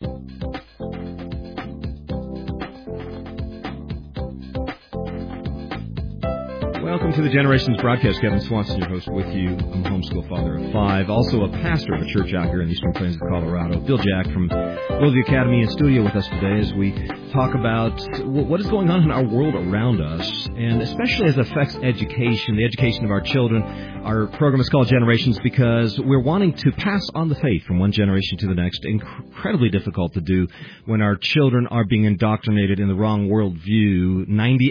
Welcome to the Generations broadcast. Kevin Swanson, your host, with you. I'm a homeschool father of 5, also a pastor of a church out here in the Eastern Plains of Colorado. Bill Jack from Worldview Academy in studio with us today as we talk about what is going on in our world around us, and especially as it affects education, the education of our children. Our program is called Generations because we're wanting to pass on the faith from one generation to the next. Incredibly difficult to do when our children are being indoctrinated in the wrong worldview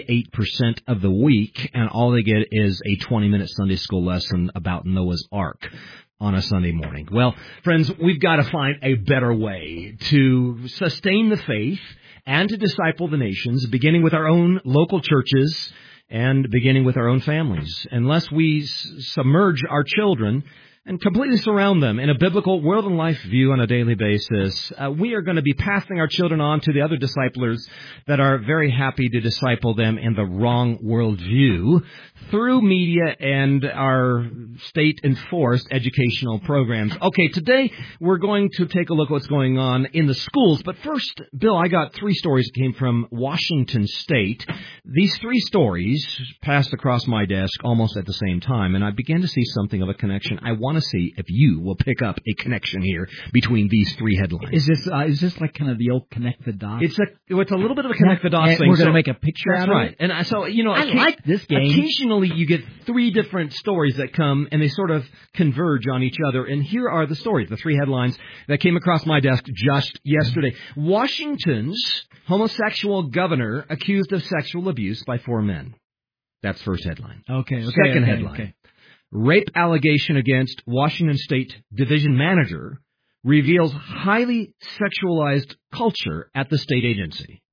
98% of the week, and all they get is a 20-minute Sunday school lesson about Noah's Ark on a Sunday morning. Well, friends, we've got to find a better way to sustain the faith and to disciple the nations, beginning with our own local churches and beginning with our own families. Unless we submerge our children and completely surround them in a biblical world and life view on a daily basis, we are going to be passing our children on to the other disciplers that are very happy to disciple them in the wrong worldview through media and our state-enforced educational programs. Okay, today we're going to take a look at what's going on in the schools. But first, Bill, I got 3 stories that came from Washington State. These 3 stories passed across my desk almost at the same time, and I began to see something of a connection. I want to see if you will pick up a connection here between these 3 headlines. Is this like kind of the old connect the dots? It's a little bit of a connect the dots thing. We're going to make a picture out of it? That's right. And so, I like this game. Occasionally you get 3 different stories that come and they sort of converge on each other. And here are the stories, the 3 headlines that came across my desk just yesterday. Washington's homosexual governor accused of sexual abuse by 4 men. That's first headline. Okay. Second headline. Okay. Rape allegation against Washington State Division Manager reveals highly sexualized culture at the state agency.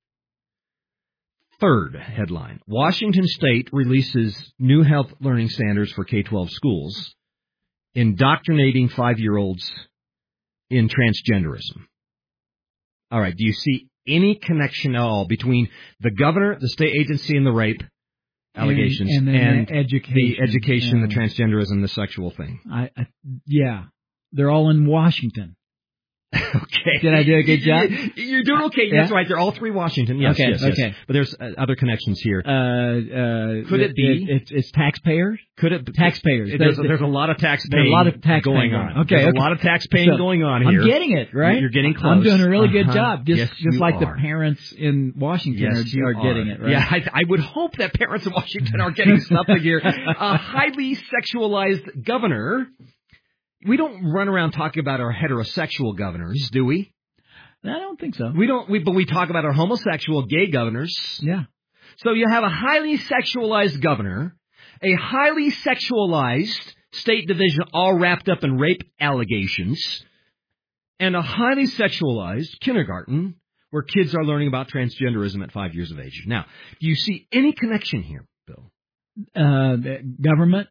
Third headline, Washington State releases new health learning standards for K-12 schools, indoctrinating 5-year-olds in transgenderism. All right, do you see any connection at all between the governor, the state agency, and the rape allegations and the education, the transgenderism, the sexual thing? Yeah, they're all in Washington. Okay. Did I do a good job? You're doing okay. Yeah? That's right. They're all 3 Washington. Yes, okay, yes. Okay. But there's other connections here. Could it be? It's taxpayers? Could it? Taxpayers. There's a lot of tax paying going on. Okay. There's a lot of tax paying going on here. I'm getting it, right? You're getting close. I'm doing a really good job. Just like are. the parents in Washington are getting it, right? Yeah, I would hope that parents in Washington are getting something here. A highly sexualized governor. We don't run around talking about our heterosexual governors, do we? I don't think so. But we talk about our homosexual gay governors. Yeah. So you have a highly sexualized governor, a highly sexualized state division all wrapped up in rape allegations, and a highly sexualized kindergarten where kids are learning about transgenderism at 5 years of age. Now, do you see any connection here, Bill? Government.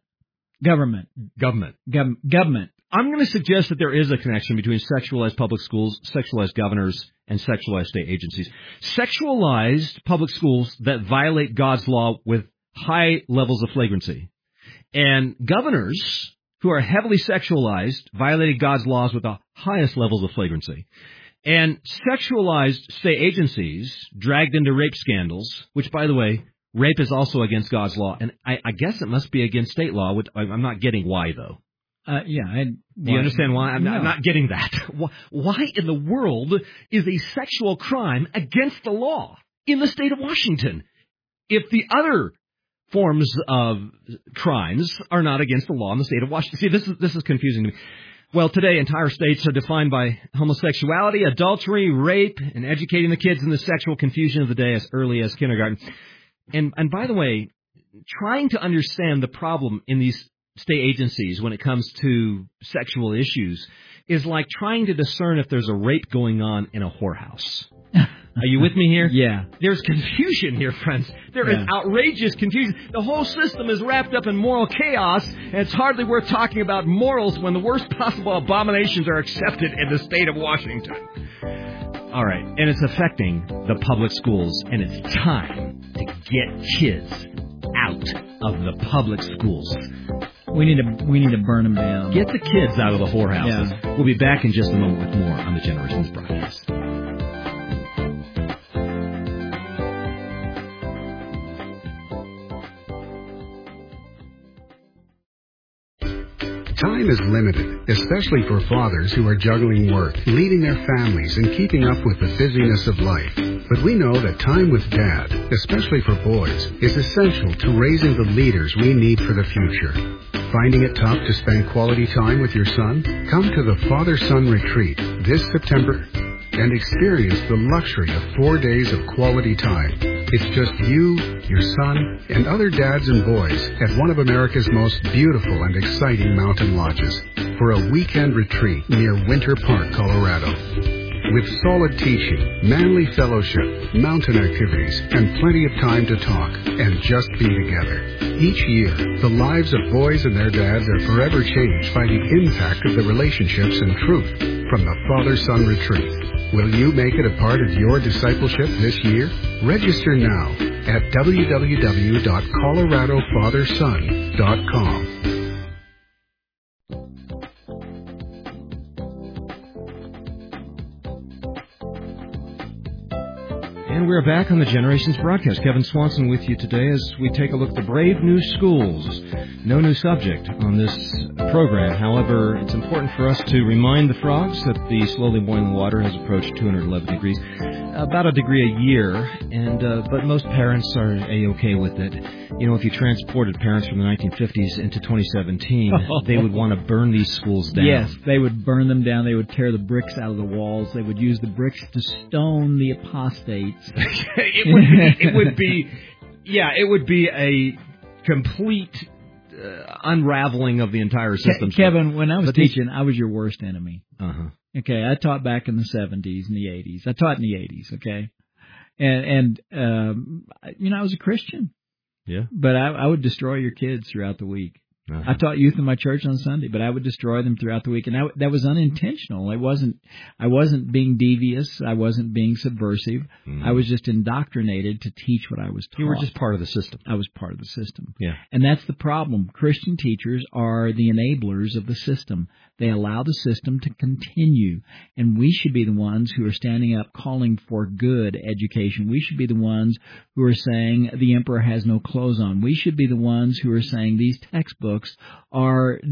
I'm going to suggest that there is a connection between sexualized public schools, sexualized governors, and sexualized state agencies. Sexualized public schools that violate God's law with high levels of flagrancy. And governors who are heavily sexualized, violating God's laws with the highest levels of flagrancy. And sexualized state agencies dragged into rape scandals, which, by the way, rape is also against God's law. And I guess it must be against state law. I'm not getting why, though. Do you understand why? I'm not getting that. Why in the world is a sexual crime against the law in the state of Washington if the other forms of crimes are not against the law in the state of Washington? See, this is confusing to me. Well, today, entire states are defined by homosexuality, adultery, rape, and educating the kids in the sexual confusion of the day as early as kindergarten. And by the way, trying to understand the problem in these state agencies when it comes to sexual issues is like trying to discern if there's a rape going on in a whorehouse. Are you with me here? Yeah. There's confusion here, friends. There is outrageous confusion. The whole system is wrapped up in moral chaos, and it's hardly worth talking about morals when the worst possible abominations are accepted in the state of Washington. All right, and it's affecting the public schools, and it's time to get kids out of the public schools. We need to burn them down. Get the kids out of the whorehouses. Yeah. We'll be back in just a moment with more on the Generations broadcast. Time is limited, especially for fathers who are juggling work, leading their families, and keeping up with the busyness of life. But we know that time with Dad, especially for boys, is essential to raising the leaders we need for the future. Finding it tough to spend quality time with your son? Come to the Father-Son Retreat this September and experience the luxury of 4 days of quality time. It's just you, your son, and other dads and boys at one of America's most beautiful and exciting mountain lodges for a weekend retreat near Winter Park, Colorado. With solid teaching, manly fellowship, mountain activities, and plenty of time to talk and just be together. Each year, the lives of boys and their dads are forever changed by the impact of the relationships and truth from the Father-Son Retreat. Will you make it a part of your discipleship this year? Register now at www.coloradofatherson.com. And we're back on the Generations broadcast. Kevin Swanson with you today as we take a look at the brave new schools. No new subject on this program. However, it's important for us to remind the frogs that the slowly boiling water has approached 211 degrees, about a degree a year, and but most parents are A-okay with it. You know, if you transported parents from the 1950s into 2017, they would want to burn these schools down. Yes, they would burn them down. They would tear the bricks out of the walls. They would use the bricks to stone the apostates. It would be a complete unraveling of the entire system. Kevin, when I was teaching, I was your worst enemy. Uh-huh. Okay, I taught back in the 70s and the 80s. I taught in the 80s, okay? And I was a Christian. Yeah. But I would destroy your kids throughout the week. Uh-huh. I taught youth in my church on Sunday, but I would destroy them throughout the week, and that was unintentional. I wasn't being devious. I wasn't being subversive. Mm-hmm. I was just indoctrinated to teach what I was taught. You were just part of the system. I was part of the system. Yeah. And that's the problem. Christian teachers are the enablers of the system. They allow the system to continue, and we should be the ones who are standing up calling for good education. We should be the ones who are saying the emperor has no clothes on. We should be the ones who are saying these textbooks are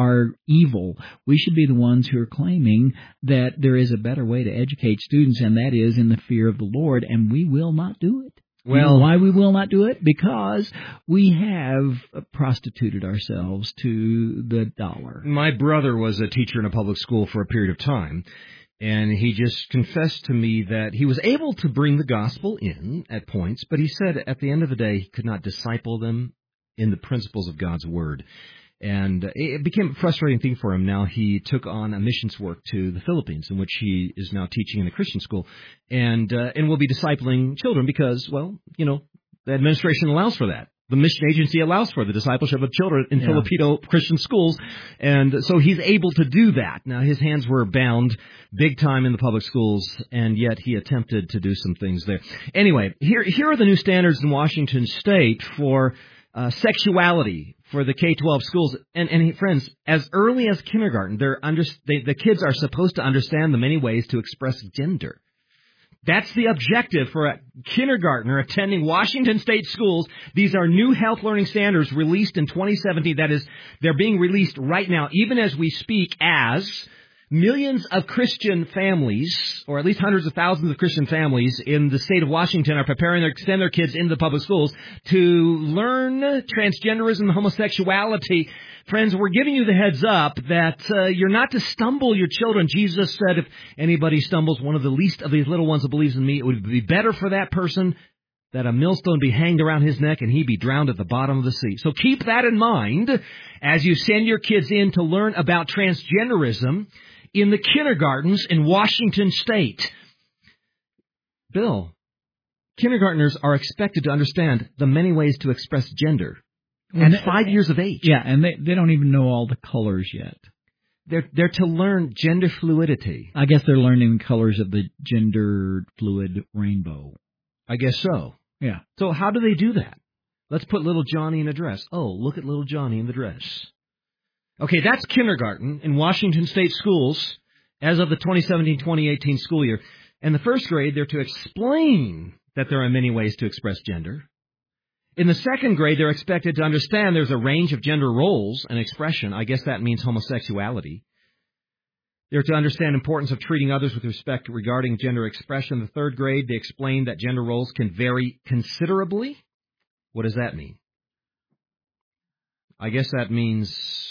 evil. We should be the ones who are claiming that there is a better way to educate students, and that is in the fear of the Lord, and we will not do it. Well, you know why we will not do it? Because we have prostituted ourselves to the dollar. My brother was a teacher in a public school for a period of time, and he just confessed to me that he was able to bring the gospel in at points, but he said at the end of the day he could not disciple them in the principles of God's Word. And it became a frustrating thing for him. Now he took on a missions work to the Philippines, in which he is now teaching in a Christian school, and will be discipling children because, well, you know, the administration allows for that. The mission agency allows for the discipleship of children in Filipino Christian schools, and so he's able to do that. Now, his hands were bound big time in the public schools, and yet he attempted to do some things there. Anyway, here are the new standards in Washington State for sexuality for the K-12 schools. And friends, as early as kindergarten, the kids are supposed to understand the many ways to express gender. That's the objective for a kindergartner attending Washington State schools. These are new health learning standards released in 2017. That is, they're being released right now, even as we speak, as millions of Christian families, or at least hundreds of thousands of Christian families in the state of Washington, are preparing to send their kids into the public schools to learn transgenderism and homosexuality. Friends, we're giving you the heads up that you're not to stumble your children. Jesus said, if anybody stumbles, one of the least of these little ones that believes in me, it would be better for that person that a millstone be hanged around his neck and he be drowned at the bottom of the sea. So keep that in mind as you send your kids in to learn about transgenderism in the kindergartens in Washington State. Bill, kindergartners are expected to understand the many ways to express gender at 5 years of age. Yeah, and they don't even know all the colors yet. They're to learn gender fluidity. I guess they're learning the colors of the gender fluid rainbow. I guess so. Yeah. So how do they do that? Let's put little Johnny in a dress. Oh, look at little Johnny in the dress. Okay, that's kindergarten in Washington State schools as of the 2017-2018 school year. And the first grade, they're to explain that there are many ways to express gender. In the second grade, they're expected to understand there's a range of gender roles and expression. I guess that means homosexuality. They're to understand the importance of treating others with respect regarding gender expression. In the third grade, they explain that gender roles can vary considerably. What does that mean? I guess that means,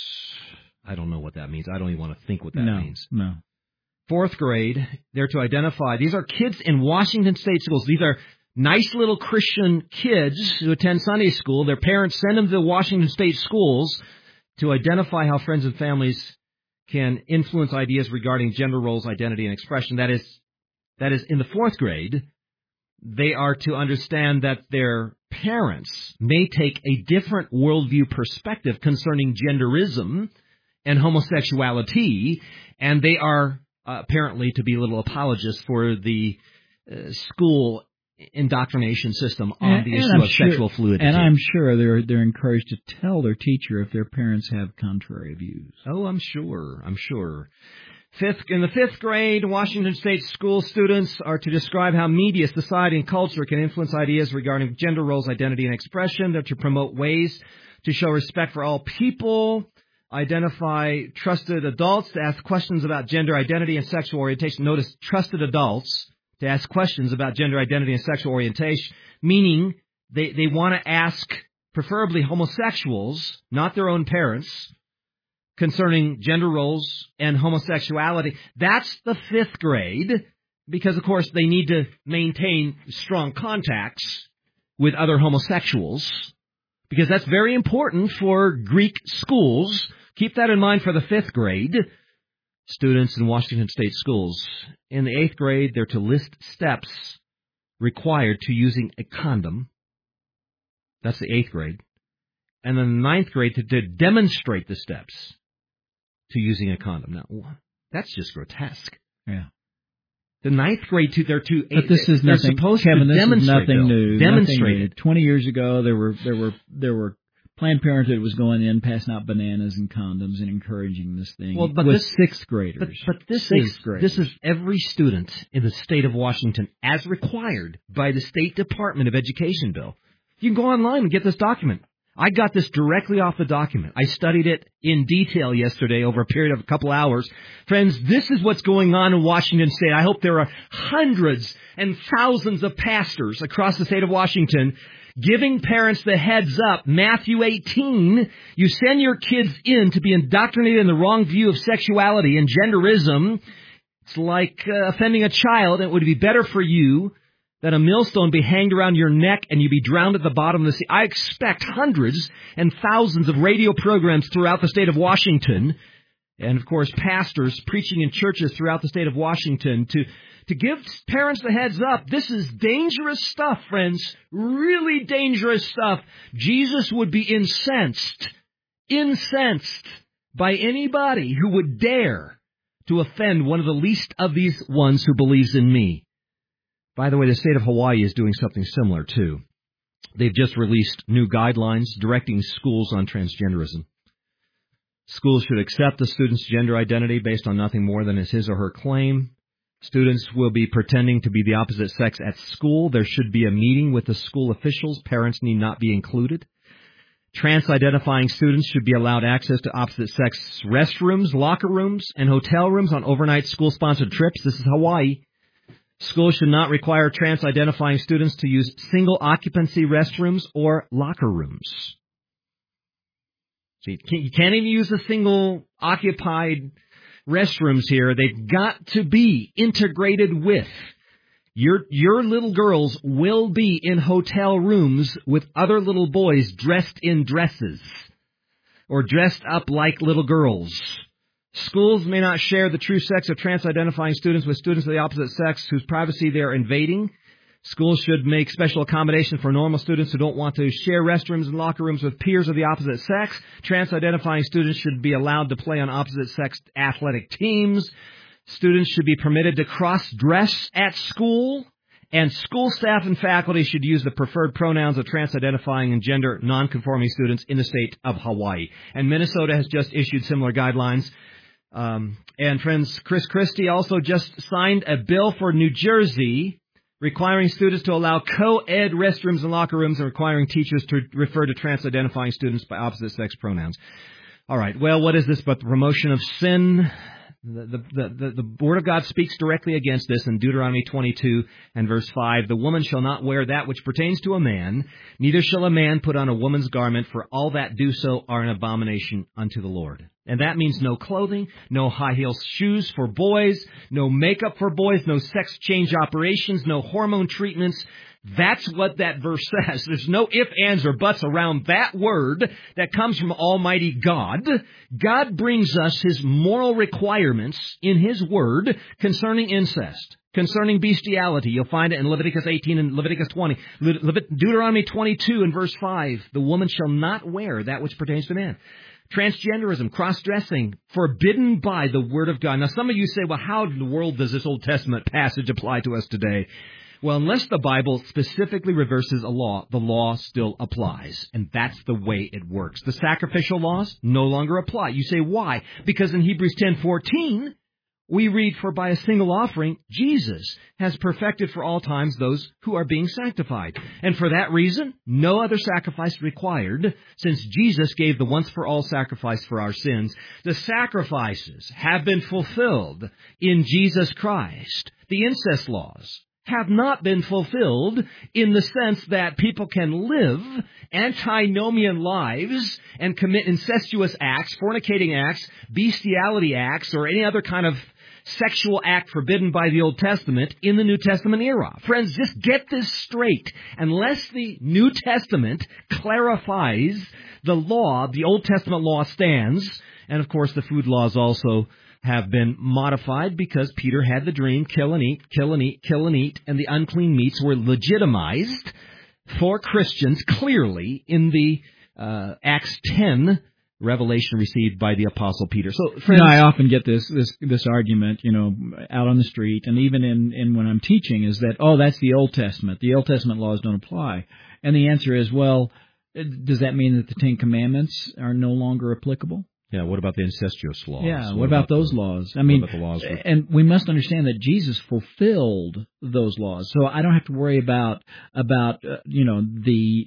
I don't know what that means. I don't even want to think what that means. No. Fourth grade, they're to identify, these are kids in Washington State schools. These are nice little Christian kids who attend Sunday school. Their parents send them to Washington State schools to identify how friends and families can influence ideas regarding gender roles, identity, and expression. That is in the fourth grade. They are to understand that their parents may take a different worldview perspective concerning genderism and homosexuality, and they are apparently to be little apologists for the school indoctrination system on the issue of sexual fluidity. And I'm sure they're encouraged to tell their teacher if their parents have contrary views. Oh, I'm sure. In the fifth grade, Washington State school students are to describe how media, society, and culture can influence ideas regarding gender roles, identity, and expression. They're to promote ways to show respect for all people, identify trusted adults to ask questions about gender identity and sexual orientation. Notice trusted adults to ask questions about gender identity and sexual orientation, meaning they want to ask preferably homosexuals, not their own parents, concerning gender roles and homosexuality. That's the fifth grade, because, of course, they need to maintain strong contacts with other homosexuals, because that's very important for Greek schools. Keep that in mind for the fifth grade students in Washington State schools. In the eighth grade, they're to list steps required to using a condom. That's the eighth grade. And then the ninth grade, to demonstrate the steps to using a condom. Now, that's just grotesque. Yeah. The ninth grade, but this is nothing, Kevin, this is nothing new. Demonstrate it. 20 years ago, there were Planned Parenthood was going in, passing out bananas and condoms and encouraging this thing. Well, but with sixth graders. But this is every student in the state of Washington, as required by the State Department of Education bill. You can go online and get this document. I got this directly off the document. I studied it in detail yesterday over a period of a couple hours. Friends, this is what's going on in Washington State. I hope there are hundreds and thousands of pastors across the state of Washington giving parents the heads up. Matthew 18, you send your kids in to be indoctrinated in the wrong view of sexuality and genderism. It's like offending a child. It would be better for you that a millstone be hanged around your neck and you be drowned at the bottom of the sea. I expect hundreds and thousands of radio programs throughout the state of Washington, and of course pastors preaching in churches throughout the state of Washington to give parents the heads up. This is dangerous stuff, friends. Really dangerous stuff. Jesus would be incensed by anybody who would dare to offend one of the least of these ones who believes in me. By the way, the state of Hawaii is doing something similar, too. They've just released new guidelines directing schools on transgenderism. Schools should accept the student's gender identity based on nothing more than his or her claim. Students will be pretending to be the opposite sex at school. There should be a meeting with the school officials. Parents need not be included. Trans-identifying students should be allowed access to opposite-sex restrooms, locker rooms, and hotel rooms on overnight school-sponsored trips. This is Hawaii. Schools should not require trans-identifying students to use single-occupancy restrooms or locker rooms. So you can't even use the single-occupied restrooms here. They've got to be integrated with. Your little girls will be in hotel rooms with other little boys dressed in dresses or dressed up like little girls. Schools may not share the true sex of trans-identifying students with students of the opposite sex whose privacy they are invading. Schools should make special accommodation for normal students who don't want to share restrooms and locker rooms with peers of the opposite sex. Trans-identifying students should be allowed to play on opposite-sex athletic teams. Students should be permitted to cross-dress at school. And school staff and faculty should use the preferred pronouns of trans-identifying and gender non-conforming students in the state of Hawaii. And Minnesota has just issued similar guidelines. And friends, Chris Christie also just signed a bill for New Jersey requiring students to allow co-ed restrooms and locker rooms, and requiring teachers to refer to trans-identifying students by opposite-sex pronouns. All right, well, what is this but the promotion of sin? The Word of God speaks directly against this in Deuteronomy 22 and verse 5. The woman shall not wear that which pertains to a man, neither shall a man put on a woman's garment, for all that do so are an abomination unto the Lord. And that means no clothing, no high-heel shoes for boys, no makeup for boys, no sex change operations, no hormone treatments. That's what that verse says. There's no ifs, ands, or buts around that word that comes from Almighty God. God brings us His moral requirements in His Word concerning incest, concerning bestiality. You'll find it in Leviticus 18 and Leviticus 20. Deuteronomy 22 and verse 5, the woman shall not wear that which pertains to man. Transgenderism, cross-dressing, forbidden by the Word of God. Now, some of you say, well, how in the world does this Old Testament passage apply to us today? Well, unless the Bible specifically reverses a law, the law still applies. And that's the way it works. The sacrificial laws no longer apply. You say, why? Because in Hebrews 10:14, we read, for by a single offering, Jesus has perfected for all times those who are being sanctified. And for that reason, no other sacrifice required, since Jesus gave the once-for-all sacrifice for our sins. The sacrifices have been fulfilled in Jesus Christ. The incest laws have not been fulfilled in the sense that people can live antinomian lives and commit incestuous acts, fornicating acts, bestiality acts, or any other kind of sexual act forbidden by the Old Testament in the New Testament era. Friends, just get this straight. Unless the New Testament clarifies the law, the Old Testament law stands, and of course the food laws also have been modified because Peter had the dream, kill and eat, kill and eat, kill and eat, and the unclean meats were legitimized for Christians clearly in the Acts 10 revelation received by the Apostle Peter. So, friends, I often get this argument, out on the street, and even in when I'm teaching, is that, that's the Old Testament. The Old Testament laws don't apply. And the answer is, well, does that mean that the Ten Commandments are no longer applicable? Yeah, what about the incestuous laws? Yeah, what about those laws? I mean, and we must understand that Jesus fulfilled those laws. So I don't have to worry about the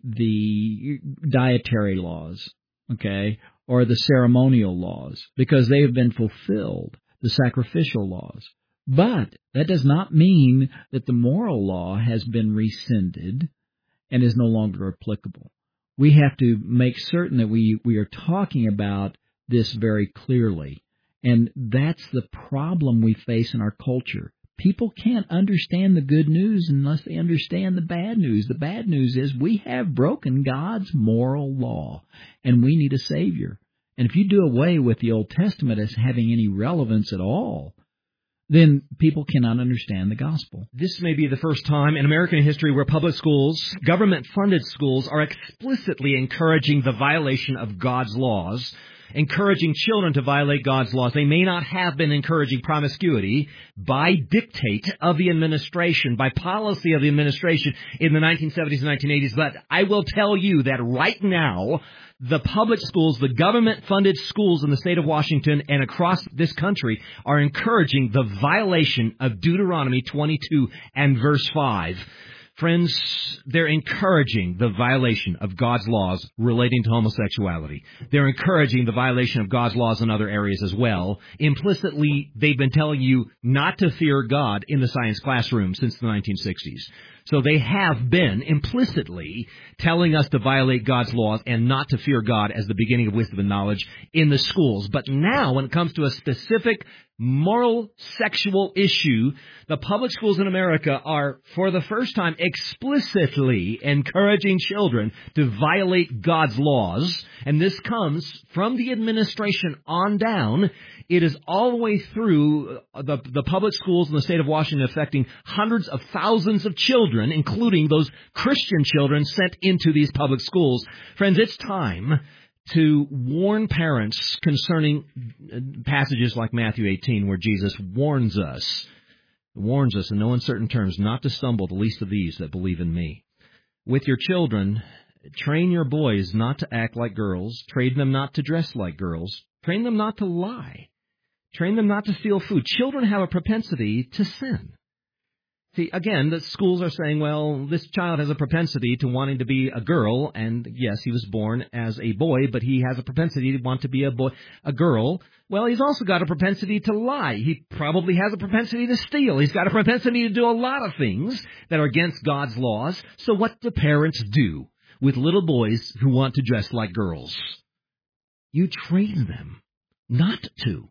dietary laws, okay, or the ceremonial laws, because they have been fulfilled, the sacrificial laws. But that does not mean that the moral law has been rescinded and is no longer applicable. We have to make certain that we are talking about this very clearly. And that's the problem we face in our culture. People can't understand the good news unless they understand the bad news. The bad news is we have broken God's moral law, and we need a Savior. And if you do away with the Old Testament as having any relevance at all, then people cannot understand the gospel. This may be the first time in American history where public schools, government-funded schools, are explicitly encouraging the violation of God's laws, encouraging children to violate God's laws. They may not have been encouraging promiscuity by dictate of the administration, by policy of the administration in the 1970s and 1980s, but I will tell you that right now, the public schools, the government-funded schools in the state of Washington and across this country are encouraging the violation of Deuteronomy 22 and verse 5. Friends, they're encouraging the violation of God's laws relating to homosexuality. They're encouraging the violation of God's laws in other areas as well. Implicitly, they've been telling you not to fear God in the science classroom since the 1960s. So they have been implicitly telling us to violate God's laws and not to fear God as the beginning of wisdom and knowledge in the schools. But now, when it comes to a specific moral sexual issue, the public schools in America are, for the first time, explicitly encouraging children to violate God's laws. And this comes from the administration on down. It is all the way through the public schools in the state of Washington, affecting hundreds of thousands of children, including those Christian children sent into these public schools. Friends, it's time to warn parents concerning passages like Matthew 18, where Jesus warns us in no uncertain terms not to stumble, the least of these that believe in me. With your children, train your boys not to act like girls. Train them not to dress like girls. Train them not to lie. Train them not to steal food. Children have a propensity to sin. See, again, the schools are saying, well, this child has a propensity to wanting to be a girl, and yes, he was born as a boy, but he has a propensity to want to be a girl. Well, he's also got a propensity to lie. He probably has a propensity to steal. He's got a propensity to do a lot of things that are against God's laws. So what do parents do with little boys who want to dress like girls? You train them not to.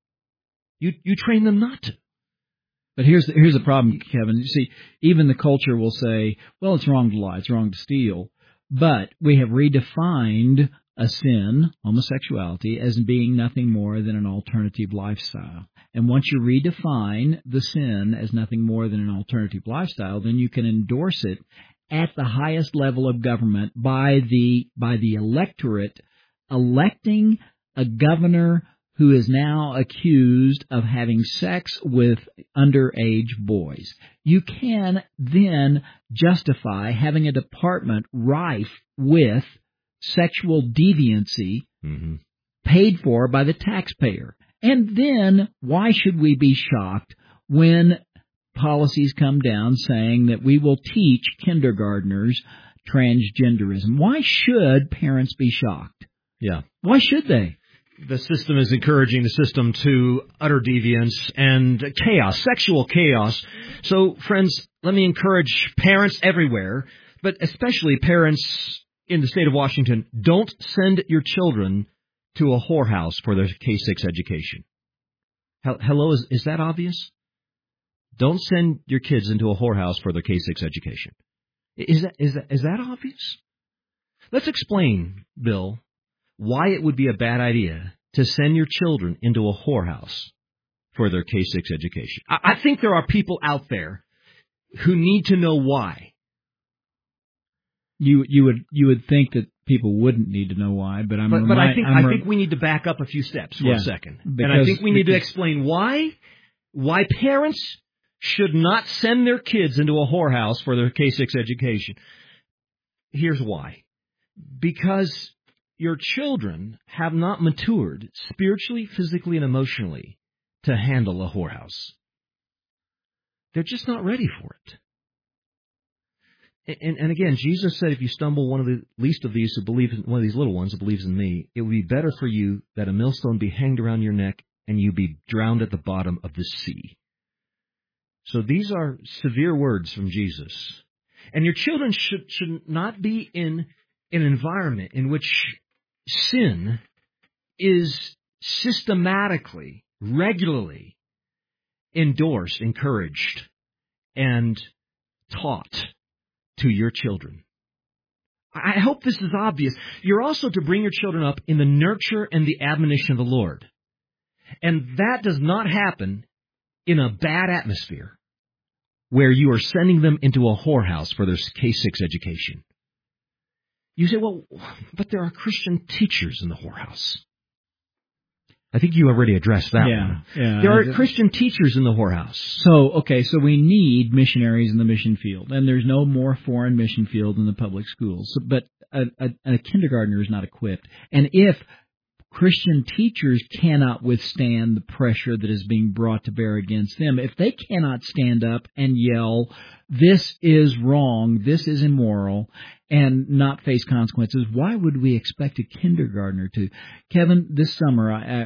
You train them not to. But here's the problem, Kevin. You see, even the culture will say, well, it's wrong to lie, it's wrong to steal. But we have redefined a sin, homosexuality, as being nothing more than an alternative lifestyle. And once you redefine the sin as nothing more than an alternative lifestyle, then you can endorse it at the highest level of government by the electorate electing a governor who is now accused of having sex with underage boys. You can then justify having a department rife with sexual deviancy paid for by the taxpayer. And then why should we be shocked when policies come down saying that we will teach kindergartners transgenderism? Why should parents be shocked? Yeah. Why should they? The system is encouraging the system to utter deviance and chaos, sexual chaos. So, friends, let me encourage parents everywhere, but especially parents in the state of Washington, don't send your children to a whorehouse for their K-6 education. Hello, is that obvious? Don't send your kids into a whorehouse for their K-6 education. Is that obvious? Let's explain, Bill, why it would be a bad idea to send your children into a whorehouse for their K-6 education. I think there are people out there who need to know why. You would think that people wouldn't need to know why, but I think we need to back up a few steps for a second, and I think we need to explain why parents should not send their kids into a whorehouse for their K-6 education. Here's why: because your children have not matured spiritually, physically, and emotionally to handle a whorehouse. They're just not ready for it. And again, Jesus said, if you stumble one of the least of these who believe in one of these little ones who believes in me, it would be better for you that a millstone be hanged around your neck and you be drowned at the bottom of the sea. So these are severe words from Jesus. And your children should not be in an environment in which sin is systematically, regularly endorsed, encouraged, and taught to your children. I hope this is obvious. You're also to bring your children up in the nurture and the admonition of the Lord. And that does not happen in a bad atmosphere where you are sending them into a whorehouse for their K-6 education. You say, well, but there are Christian teachers in the whorehouse. I think you already addressed that one. Yeah. There are Christian teachers in the whorehouse. So we need missionaries in the mission field, and there's no more foreign mission field than the public schools. But a kindergartner is not equipped. And if Christian teachers cannot withstand the pressure that is being brought to bear against them, if they cannot stand up and yell, this is wrong, this is immoral, and not face consequences, why would we expect a kindergartner to? Kevin, this summer,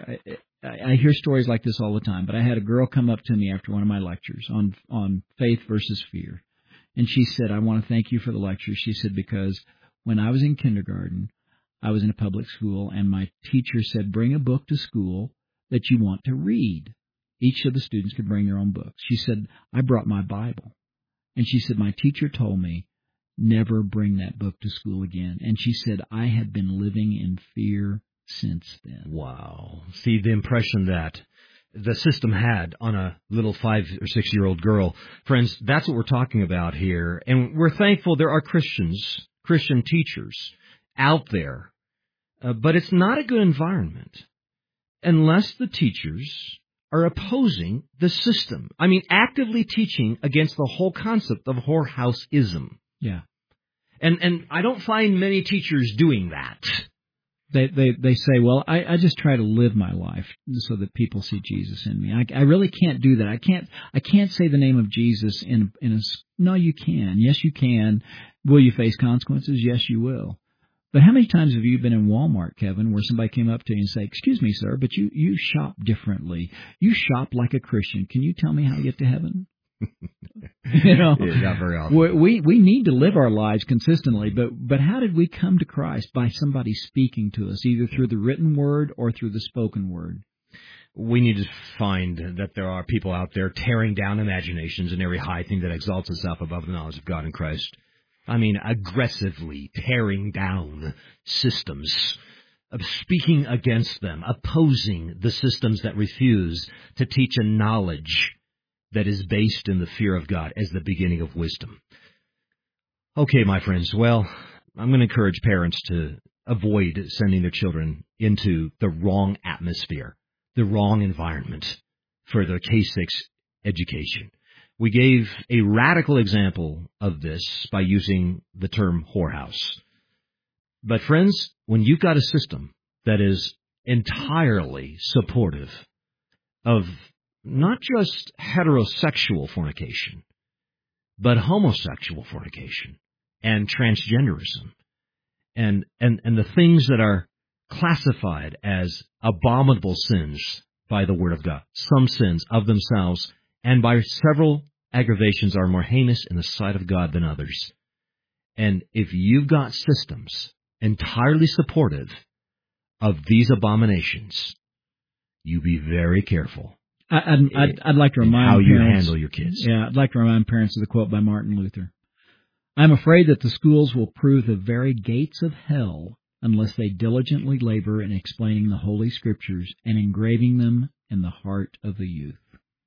I hear stories like this all the time, but I had a girl come up to me after one of my lectures on faith versus fear. And she said, I want to thank you for the lecture. She said, because when I was in kindergarten, I was in a public school, and my teacher said, bring a book to school that you want to read. Each of the students could bring their own books. She said, I brought my Bible. And she said, my teacher told me, never bring that book to school again. And she said, I have been living in fear since then. Wow. See the impression that the system had on a little 5 or 6 year old girl. Friends, that's what we're talking about here. And we're thankful there are Christian teachers out there. But it's not a good environment unless the teachers are opposing the system. I mean, actively teaching against the whole concept of whorehouseism. Yeah. And I don't find many teachers doing that. They say, well, I just try to live my life so that people see Jesus in me. I really can't do that. I can't say the name of Jesus no, you can. Yes, you can. Will you face consequences? Yes, you will. But how many times have you been in Walmart, Kevin, where somebody came up to you and say, excuse me, sir, but you shop differently. You shop like a Christian. Can you tell me how to get to heaven? Yeah, not very often. We need to live our lives consistently, but how did we come to Christ? By somebody speaking to us, either through the written word or through the spoken word. We need to find that there are people out there tearing down imaginations and every high thing that exalts itself above the knowledge of God and Christ. I mean, aggressively tearing down systems, speaking against them, opposing the systems that refuse to teach a knowledge that is based in the fear of God as the beginning of wisdom. Okay, my friends, well, I'm going to encourage parents to avoid sending their children into the wrong atmosphere, the wrong environment for their K-6 education. We gave a radical example of this by using the term whorehouse. But friends, when you've got a system that is entirely supportive of not just heterosexual fornication, but homosexual fornication and transgenderism and the things that are classified as abominable sins by the Word of God, some sins of themselves and by several aggravations are more heinous in the sight of God than others. And if you've got systems entirely supportive of these abominations, you be very careful. I'd like to remind how you parents, handle your kids. Yeah, I'd like to remind parents of the quote by Martin Luther. I'm afraid that the schools will prove the very gates of hell unless they diligently labor in explaining the Holy Scriptures and engraving them in the heart of the youth.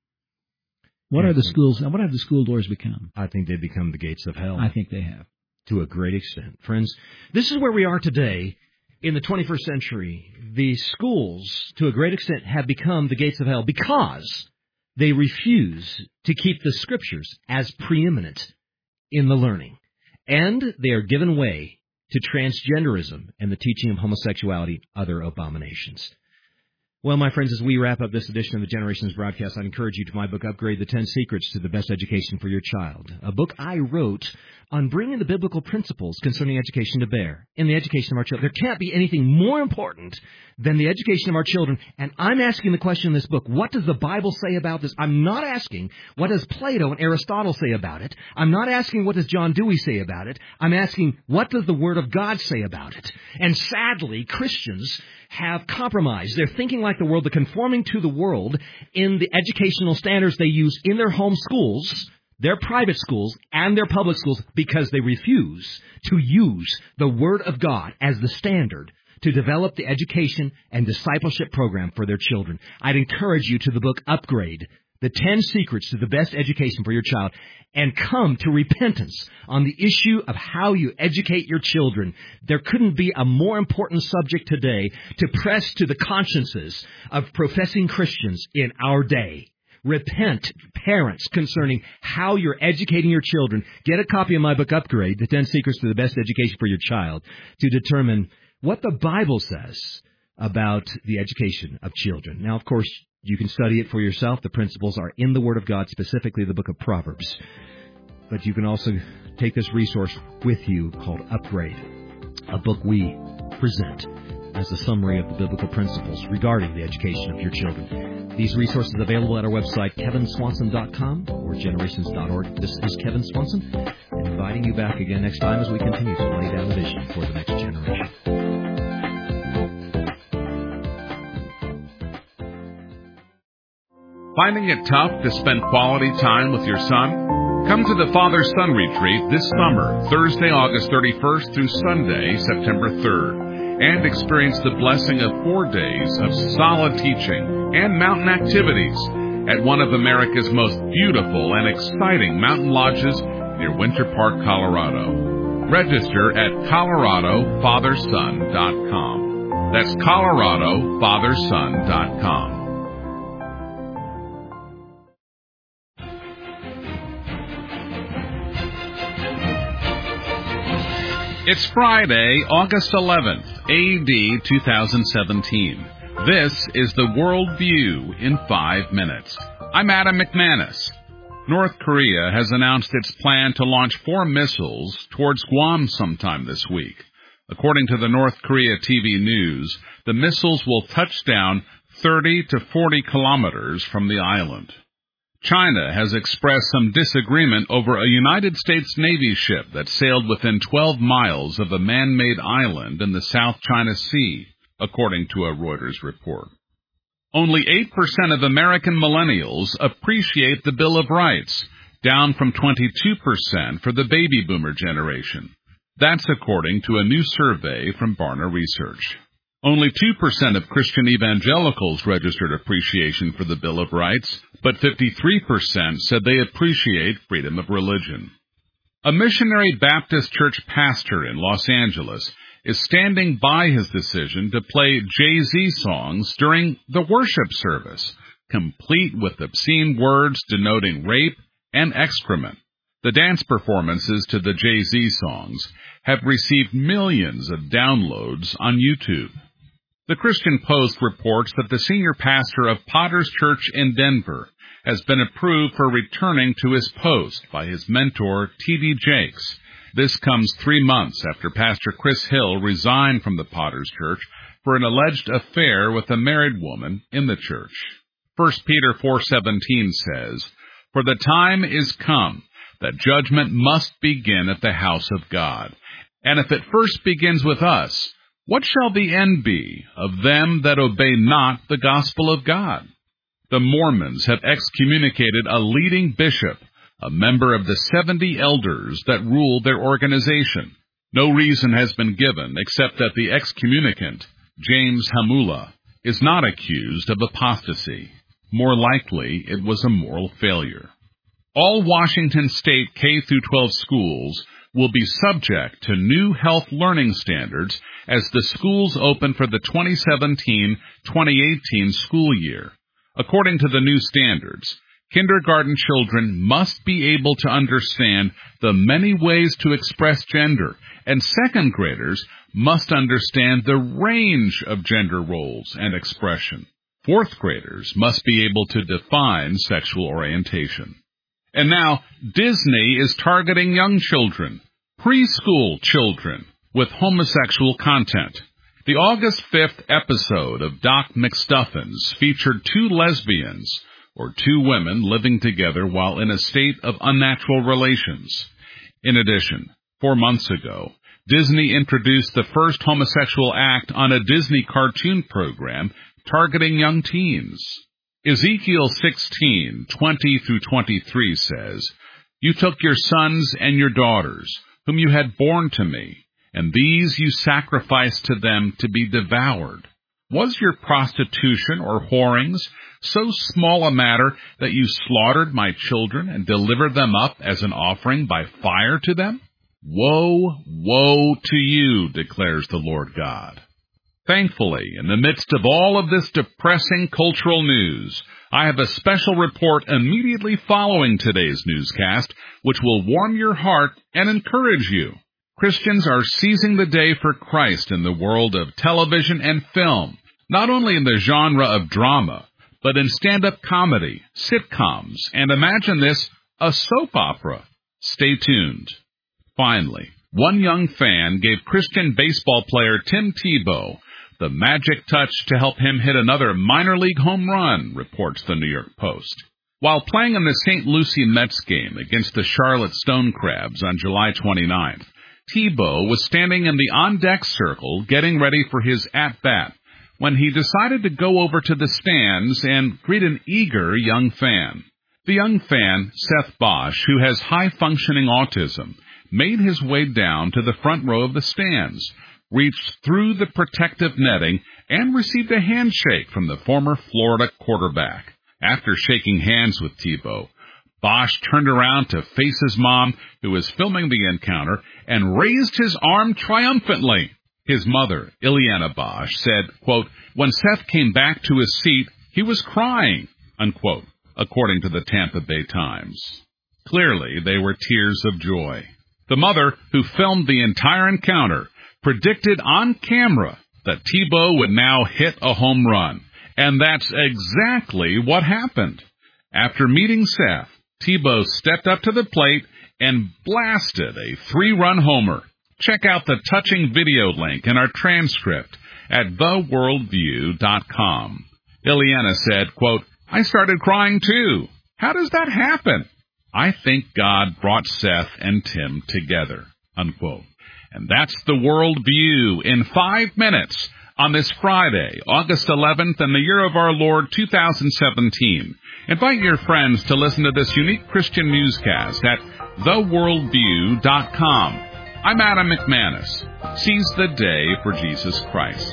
What have the school doors become? I think they become the gates of hell. I think they have. To a great extent. Friends, this is where we are today in the 21st century. The schools, to a great extent, have become the gates of hell because they refuse to keep the Scriptures as preeminent in the learning. And they are given way to transgenderism and the teaching of homosexuality, other abominations. Well, my friends, as we wrap up this edition of the Generations broadcast, I'd encourage you to my book, Upgrade, the 10 Secrets to the Best Education for Your Child, a book I wrote on bringing the biblical principles concerning education to bear in the education of our children. There can't be anything more important than the education of our children, and I'm asking the question in this book, what does the Bible say about this? I'm not asking, what does Plato and Aristotle say about it? I'm not asking, what does John Dewey say about it? I'm asking, what does the Word of God say about it? And sadly, Christians have compromised. They're thinking like the world, they're conforming to the world in the educational standards they use in their home schools, their private schools, and their public schools because they refuse to use the Word of God as the standard to develop the education and discipleship program for their children. I'd encourage you to the book Upgrade, the 10 Secrets to the Best Education for Your Child, and come to repentance on the issue of how you educate your children. There couldn't be a more important subject today to press to the consciences of professing Christians in our day. Repent, parents, concerning how you're educating your children. Get a copy of my book, Upgrade, the 10 Secrets to the Best Education for Your Child, to determine what the Bible says about the education of children. Now, of course, you can study it for yourself. The principles are in the Word of God, specifically the book of Proverbs. But you can also take this resource with you called Upgrade, a book we present as a summary of the biblical principles regarding the education of your children. These resources are available at our website, kevinswanson.com or generations.org. This is Kevin Swanson, inviting you back again next time as we continue to lay down the vision for the next generation. Finding it tough to spend quality time with your son? Come to the Father-Son Retreat this summer, Thursday, August 31st through Sunday, September 3rd, and experience the blessing of 4 days of solid teaching and mountain activities at one of America's most beautiful and exciting mountain lodges near Winter Park, Colorado. Register at coloradofatherson.com. That's coloradofatherson.com. It's Friday, August 11th, AD 2017. This is the World View in 5 minutes. I'm Adam McManus. North Korea has announced its plan to launch 4 missiles towards Guam sometime this week. According to the North Korea TV news, the missiles will touch down 30 to 40 kilometers from the island. China has expressed some disagreement over a United States Navy ship that sailed within 12 miles of a man-made island in the South China Sea, according to a Reuters report. Only 8% of American millennials appreciate the Bill of Rights, down from 22% for the baby boomer generation. That's according to a new survey from Barna Research. Only 2% of Christian evangelicals registered appreciation for the Bill of Rights, but 53% said they appreciate freedom of religion. A missionary Baptist church pastor in Los Angeles is standing by his decision to play Jay-Z songs during the worship service, complete with obscene words denoting rape and excrement. The dance performances to the Jay-Z songs have received millions of downloads on YouTube. The Christian Post reports that the senior pastor of Potter's Church in Denver has been approved for returning to his post by his mentor, T.D. Jakes. This comes 3 months after Pastor Chris Hill resigned from the Potter's Church for an alleged affair with a married woman in the church. 1 Peter 4:17 says, "For the time is come that judgment must begin at the house of God. And if it first begins with us, what shall the end be of them that obey not the gospel of God?" The Mormons have excommunicated a leading bishop, a member of the 70 elders that rule their organization. No reason has been given except that the excommunicant, James Hamula, is not accused of apostasy. More likely, it was a moral failure. All Washington State K-12 schools will be subject to new health learning standards as the schools open for the 2017-2018 school year. According to the new standards, kindergarten children must be able to understand the many ways to express gender, and second graders must understand the range of gender roles and expression. Fourth graders must be able to define sexual orientation. And now, Disney is targeting young children, preschool children, with homosexual content. The August 5th episode of Doc McStuffins featured 2 lesbians, or 2 women living together while in a state of unnatural relations. In addition, 4 months ago, Disney introduced the first homosexual act on a Disney cartoon program targeting young teens. Ezekiel 16:20-23 says, "You took your sons and your daughters, whom you had borne to me, and these you sacrificed to them to be devoured. Was your prostitution or whorings so small a matter that you slaughtered my children and delivered them up as an offering by fire to them? Woe, woe to you, declares the Lord God." Thankfully, in the midst of all of this depressing cultural news, I have a special report immediately following today's newscast, which will warm your heart and encourage you. Christians are seizing the day for Christ in the world of television and film, not only in the genre of drama, but in stand-up comedy, sitcoms, and imagine this, a soap opera. Stay tuned. Finally, one young fan gave Christian baseball player Tim Tebow the magic touch to help him hit another minor league home run, reports the New York Post. While playing in the St. Lucie Mets game against the Charlotte Stonecrabs on July 29th, Tebow was standing in the on-deck circle getting ready for his at-bat when he decided to go over to the stands and greet an eager young fan. The young fan, Seth Bosch, who has high-functioning autism, made his way down to the front row of the stands, reached through the protective netting, and received a handshake from the former Florida quarterback. After shaking hands with Tebow, Bosch turned around to face his mom, who was filming the encounter, and raised his arm triumphantly. His mother, Ileana Bosch, said, quote, "When Seth came back to his seat, he was crying," unquote, according to the Tampa Bay Times. Clearly, they were tears of joy. The mother, who filmed the entire encounter, predicted on camera that Tebow would now hit a home run. And that's exactly what happened. After meeting Seth, Tebow stepped up to the plate and blasted a 3-run homer. Check out the touching video link in our transcript at theworldview.com. Ileana said, quote, "I started crying too. How does that happen? I think God brought Seth and Tim together," unquote. And that's the Worldview in 5 minutes on this Friday, August 11th, in the year of our Lord 2017. Invite your friends to listen to this unique Christian newscast at theworldview.com. I'm Adam McManus. Seize the day for Jesus Christ.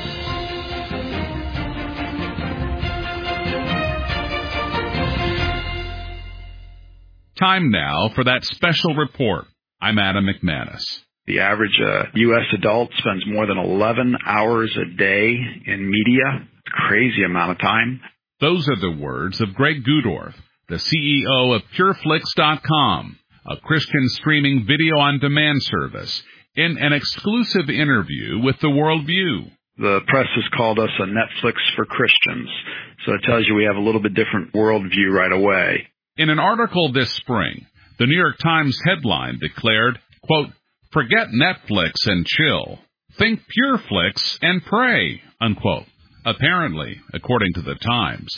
Time now for that special report. I'm Adam McManus. The average U.S. adult spends more than 11 hours a day in media. Crazy amount of time. Those are the words of Greg Gudorf, the CEO of PureFlix.com, a Christian streaming video-on-demand service, in an exclusive interview with The Worldview. The press has called us a Netflix for Christians, so it tells you we have a little bit different worldview right away. In an article this spring, the New York Times headline declared, quote, "Forget Netflix and chill. Think PureFlix and pray," unquote. Apparently, according to the Times,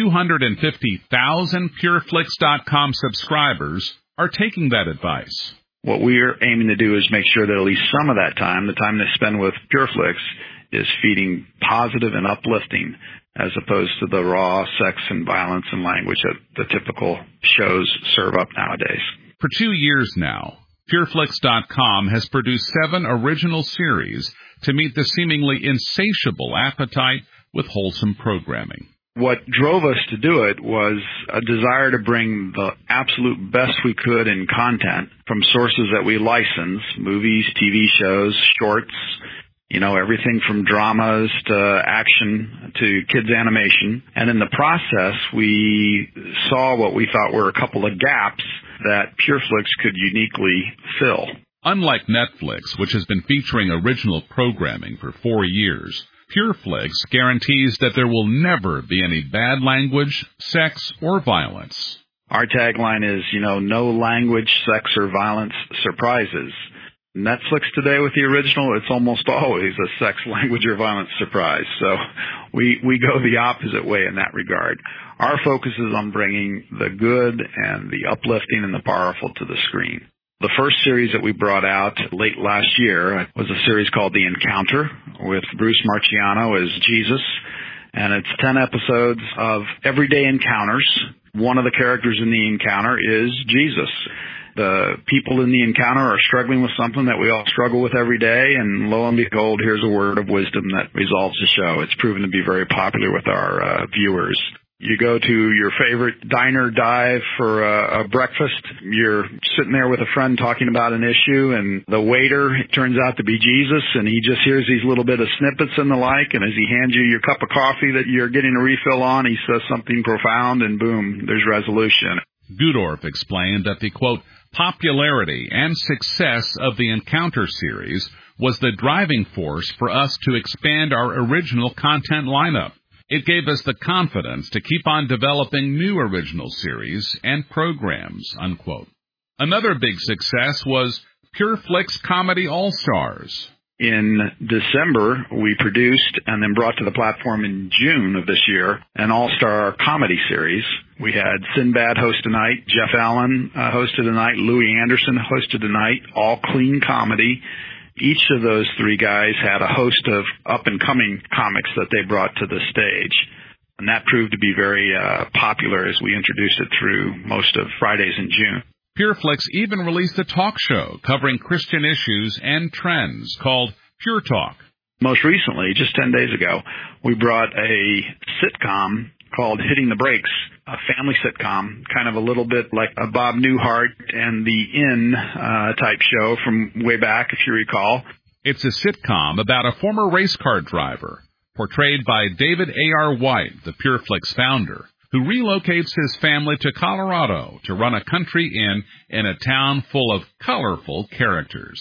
250,000 PureFlix.com subscribers are taking that advice. What we're aiming to do is make sure that at least some of that time, the time they spend with PureFlix, is feeding positive and uplifting, as opposed to the raw sex and violence and language that the typical shows serve up nowadays. For 2 years now, PureFlix.com has produced 7 original series to meet the seemingly insatiable appetite with wholesome programming. What drove us to do it was a desire to bring the absolute best we could in content from sources that we license, movies, TV shows, shorts, everything from dramas to action to kids animation. And in the process, we saw what we thought were a couple of gaps that PureFlix could uniquely fill. Unlike Netflix, which has been featuring original programming for 4 years, PureFlix guarantees that there will never be any bad language, sex, or violence. Our tagline is, no language, sex, or violence surprises. Netflix today with the original, it's almost always a sex, language, or violence surprise. So we go the opposite way in that regard. Our focus is on bringing the good and the uplifting and the powerful to the screen. The first series that we brought out late last year was a series called The Encounter with Bruce Marciano as Jesus. And it's 10 episodes of everyday encounters. One of the characters in the encounter is Jesus. The people in the encounter are struggling with something that we all struggle with every day, and lo and behold, here's a word of wisdom that resolves the show. It's proven to be very popular with our viewers. You go to your favorite diner dive for a breakfast. You're sitting there with a friend talking about an issue, and the waiter turns out to be Jesus, and he just hears these little bit of snippets and the like, and as he hands you your cup of coffee that you're getting a refill on, he says something profound, and boom, there's resolution. Gudorf explained that the, quote, popularity and success of the Encounter series was the driving force for us to expand our original content lineup. It gave us the confidence to keep on developing new original series and programs, unquote. Another big success was PureFlix Comedy All-Stars. In December, we produced and then brought to the platform in June of this year an all-star comedy series. We had Sinbad host a night, Jeff Allen hosted a night, Louis Anderson hosted a night, all clean comedy. Each of those 3 guys had a host of up-and-coming comics that they brought to the stage. And that proved to be very popular as we introduced it through most of Fridays in June. PureFlix even released a talk show covering Christian issues and trends called Pure Talk. Most recently, just 10 days ago, we brought a sitcom called Hitting the Brakes, a family sitcom, kind of a little bit like a Bob Newhart and the In type show from way back, if you recall. It's a sitcom about a former race car driver, portrayed by David A.R. White, the PureFlix founder, who relocates his family to Colorado to run a country inn in a town full of colorful characters.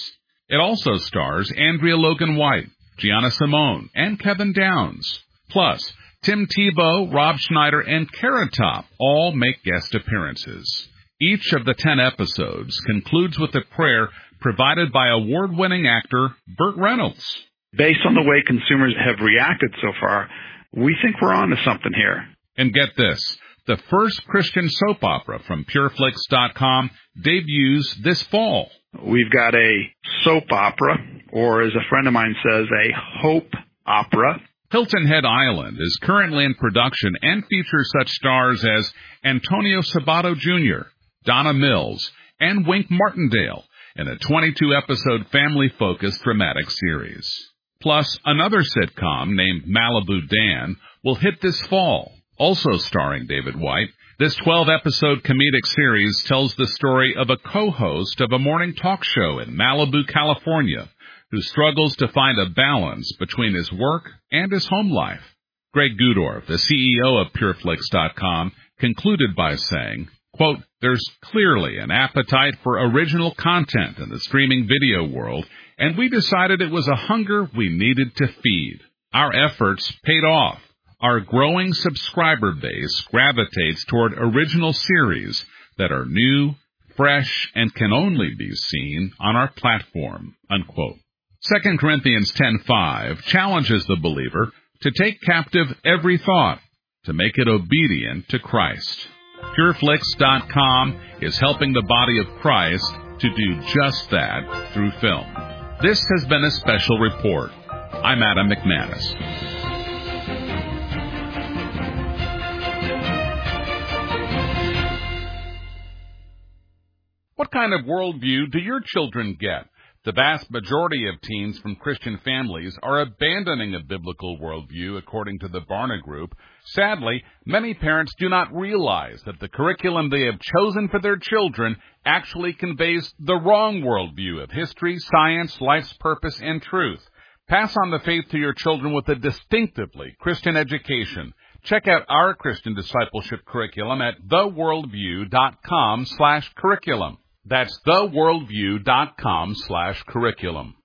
It also stars Andrea Logan White, Gianna Simone, and Kevin Downs. Plus, Tim Tebow, Rob Schneider, and Carrot Top all make guest appearances. Each of the 10 episodes concludes with a prayer provided by award-winning actor Burt Reynolds. Based on the way consumers have reacted so far, we think we're on to something here. And get this, the first Christian soap opera from PureFlix.com debuts this fall. We've got a soap opera, or as a friend of mine says, a hope opera. Hilton Head Island is currently in production and features such stars as Antonio Sabato Jr., Donna Mills, and Wink Martindale in a 22-episode family-focused dramatic series. Plus, another sitcom named Malibu Dan will hit this fall, also starring David White. This 12-episode comedic series tells the story of a co-host of a morning talk show in Malibu, California, who struggles to find a balance between his work and his home life. Greg Gudorf, the CEO of PureFlix.com, concluded by saying, quote, "There's clearly an appetite for original content in the streaming video world, and we decided it was a hunger we needed to feed. Our efforts paid off. Our growing subscriber base gravitates toward original series that are new, fresh, and can only be seen on our platform," unquote. 2 Corinthians 10:5 challenges the believer to take captive every thought, to make it obedient to Christ. PureFlix.com is helping the body of Christ to do just that through film. This has been a special report. I'm Adam McManus. What kind of worldview do your children get? The vast majority of teens from Christian families are abandoning a biblical worldview, according to the Barna Group. Sadly, many parents do not realize that the curriculum they have chosen for their children actually conveys the wrong worldview of history, science, life's purpose, and truth. Pass on the faith to your children with a distinctively Christian education. Check out our Christian discipleship curriculum at theworldview.com/curriculum. That's theworldview.com/curriculum.